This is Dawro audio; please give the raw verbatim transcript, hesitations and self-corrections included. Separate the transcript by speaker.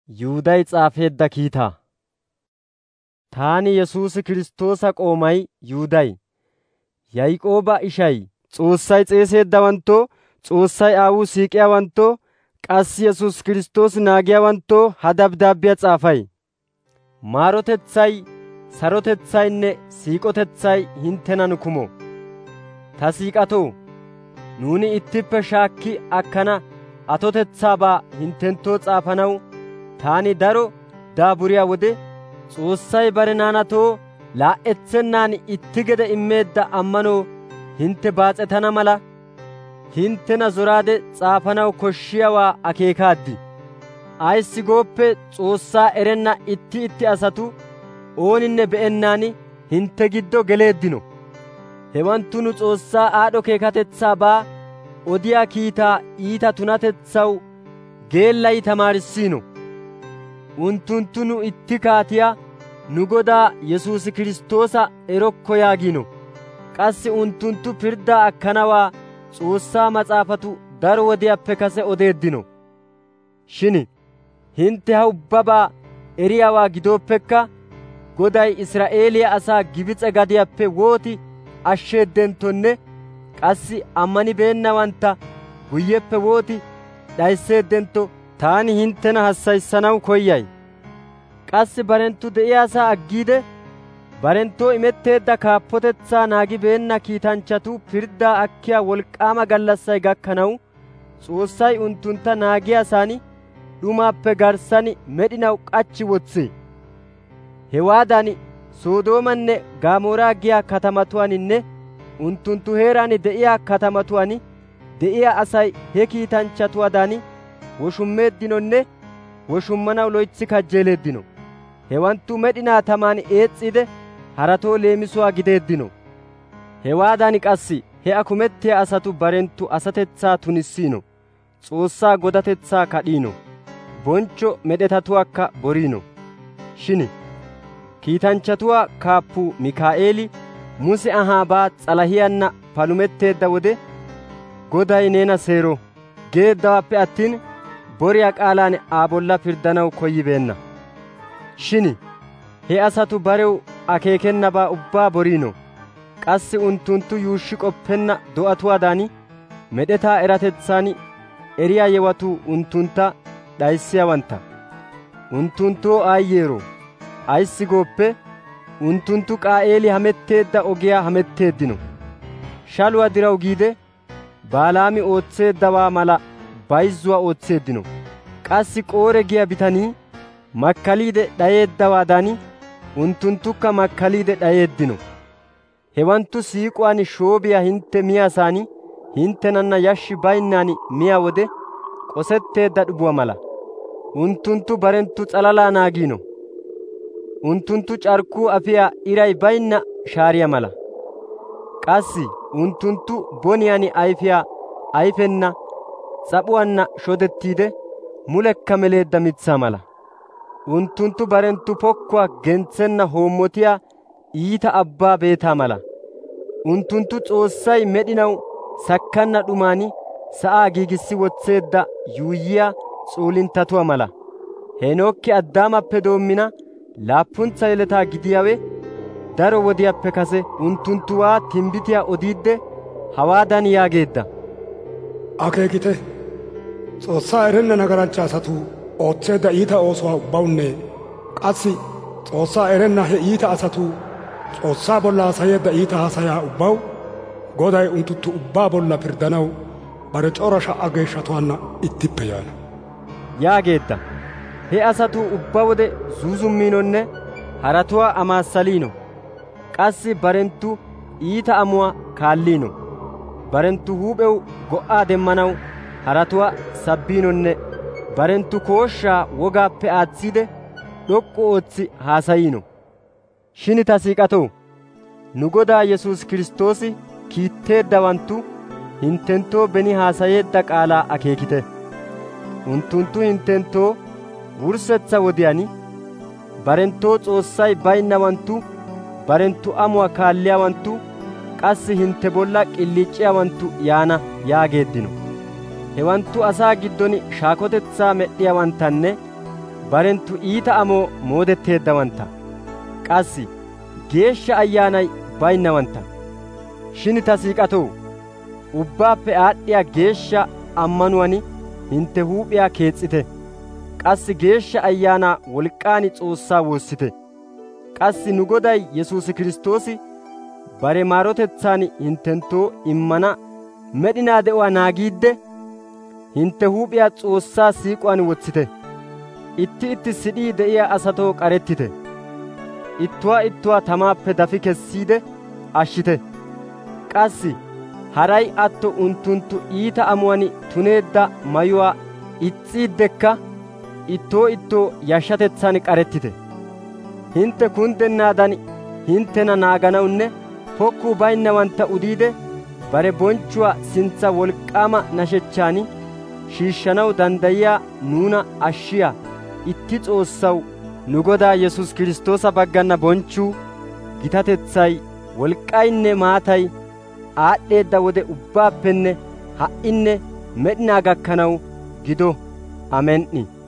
Speaker 1: Yihuday xaafeedda kiitaa. Taani Yesuusi Kiristtoosa qoomay Yihuday, Yaaqooba ishay, S'oossay s'eeseeddawanttoo, S'oossay Aawuu siiqiyaawanttoo, qassi Yesuusi Kiristtoosi naagiyaawanttoo ha dabdaabbiyaa s'aafay. Maarotetsay, sarotetsaynne siiqotetsay hinttenan kumo. Ta siiqatoo, nuuni ittippe shaakki akkana atotetsaabaa hinttenttoo s'aafanaw taani daro daaburiyaa wode, S'oossay bare naanatoo laa'etsennaan itti gede immeedda ammanoo hintte baas'etana mala hinttena zoraade s'aafanaw koshshiyaawaa akeekaaddi. Ayssi gooppe Xoossaa erenna itti itti asatu ooninne be'ennaan hintte giddo geleeddino. Hewanttu nu Xoossaa aadho keekatetsaabaa odiyaa kiitaa iita tunatetsaw geellayi tamaarissiino. Unttunttu nu itti kaatiyaa nu Godaa Yesuusi Kiristtoosa erokko yaagiino. Qassi unttunttu pirddaa akkanawaa Xoossaa mas'aafatu daro wodiyaappe kase odeeddino. Shin hintte ha ubbabaa eriyaawaa gidooppekka Goday Israa'eeliyaa asaa Gibs'e gadiyaappe wooti ashsheeddenttonne qassi ammanibeennawantta guyyeppe wooti d'ayisseeddentto taani hinttena hassayissanaw koyyay. Qassi barenttu de'iyaasaa aggiide barenttoo imetteedda kaappotetsaa naagibeenna kiitanchchatu pirddaa akkiyaa wolk'k'aama gallassay gakkanaw S'oossay unttuntta naagiyaasan dhumaappe garssan medhinaw k'achchi wotsee. Hewaadan Sodoomanne Gamoraa giyaa katamatuwaaninne unttunttu heeraan de'iyaa katamatuwaan de'iyaa asay he kiitanchchatuwaadan woshummeeddinonne woshummanaw loytsi kajjeeleeddino. Hewanttu med'inaa tamaan ees's'iide haratoo leemisuwaa gideeddino. Hewaadan qassi he akumettiyaa asatu barenttu asatetsaa tunissiino. Xoossaa godatetsaa kadhiino. Bonchcho medhetatuwaakka boriino. Shin kiitanchchatuwaa kaappuu Mikaa'eeli Muse ahaabaa S'alahiyaanna palumetteedda wode, Goday neena seero geeddawaappe attin boriyaa qaalaan Aa bolla pirddanaw koyyibeenna. Shin he asatu barew akeekennabaa ubbaa boriino. Qassi unttunttu yuushshi qoppenna do'atuwaadan medhetaa eratetsaan eriyaa yewatuu unttuntta d'ayissiyaawantta. Unttunttoo aayyero! Ayssi gooppe unttunttu Qaa'eeli hametteedda ogiyaa hametteeddino. Shaluwaa diraw giide Baalaami ootseeddawaa mala bayzzuwaa ootseeddino. Qassi Qoore giyaa bitanii makkaliide d'ayeeddawaadan unttunttukka makkaliide d'ayeeddino. Hewanttu siiquwaan shoobiyaa hintte miyaasan hinttenanna yashshi baynnaan miyaa wode qosetteedda dhubuwaa mala. Unttunttu barenttu s'alalaa naagiino. Unttunttu carkuu afiyaa iray baynna shaariyaa mala. Qassi unttunttu boniyaan ayfiyaa ayfenna s'aphuwaanna shodettiide mulekka meleedda mitsaa mala. Unttunttu barenttu pokkuwaa gentsenna hoommotiyaa iita abbaa beetaa mala. Unttunttu Xoossay medhinaw sakkanna dhumaan sa'aa giigissi wotseedda yuuyyiyaa s'oolinttatuwaa mala. Henookki Addaamappe doommina laappuntsa yeletaa gidiyaawe daro wodiyaappe kase unttunttuwaa timbitiyaa odiidde hawaadan yaageedda.
Speaker 2: Akeekite! Xoossaa erenna nagaranchcha asatuu ootseedda iita oosuwaa ubbawunne qassi Xoossaa erenna he iita asatuu Xoossaa bolla haasayeedda iita haasayaa ubbaw Goday unttunttu ubbaa bolla pirddanaw bare cora sha'a geeshshatuwaanna ittippe yaana
Speaker 1: yaageedda. He asatuu ubba wode zuuzummiinonne haratuwaa amaassaliino. Qassi barenttu iita amuwaa kaalliino. Barenttu huuphew go'aa demmanaw haratuwaa sabbiinonne barenttu kooshshaa wogaappe aatsiide d'ok'k'u ootsi haasayiino. Shin ta siiqatoo, nu Godaa Yesuusi Kiristtoosi kiitteeddawanttu hinttenttoo beni haasayeedda qaalaa akeekite. Unttunttu hinttenttoo wurssetsa wodiyaan barenttoo Xoossay baynnawanttu barenttu amuwaa kaalliyaawanttu qassi hintte bolla qillicciyaawanttu yaana yaageeddino. Hewanttu asaa giddon shaakotetsaa medhdhiyaawanttanne barenttu iita amoo moodetteeddawantta qassi geeshsha ayyaanay baynnawantta. Shin ta siiqatoo, ubbaappe aadhdhiyaa geeshsha ammanuwaan hintte huuphiyaa kees's'ite. Qassi geeshsha ayyaanaa wolk'k'aan S'oossaa woossite. Qassi nu Goday Yesuusi Kiristtoosi bare maarotetsaan hinttenttoo immana med'inaa de'uwaa naagiidde, hintte huuphiyaa S'oossaa siiquwaan wotsite. Itti itti sidhii de'iyaa asatoo k'arettite. Ittuwaa ittuwaa tamaappe dafi kessiide ashshite. Qassi haray atto unttunttu iita amuwaan tuneedda mayuwaa is's'iiddekka ittoo ittoo yashshatetsaan k'arettite. Hintte kunddennaadan hinttena naaganawunne pokkuu baynnawantta udiide bare bonchchuwaa sintsa wolk'k'aama nashechchaan shiishshanaw danddayiyaa nuuna ashshiyaa itti Xoossaw nu Godaa Yesuus Kiristtoosa baggana bonchchuu, gitatetsay, wolk'k'aynne maatay aad'd'eedda wode ubbaappenne ha"inne med'inaa gakkanaw gido. Amen"i.